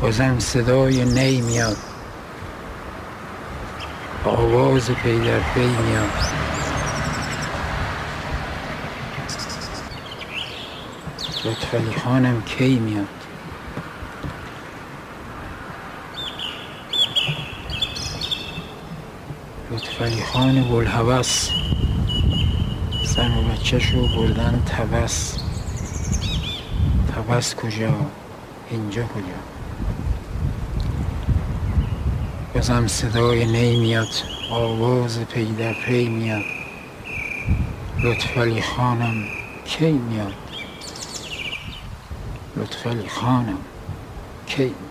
بازم صدای نی میاد، آواز پی در پی میاد. لطفعلی خانم کی میاد؟ لطفعلی خان بوالهوس زن و بچه‌شو بردن طبس. طبس کجا؟ اینجا کجا؟ بازم صدای نی میاد، آواز پی در پی میاد. لطفعلی خانم کی میاد؟ لطفعلی خانم کی میاد؟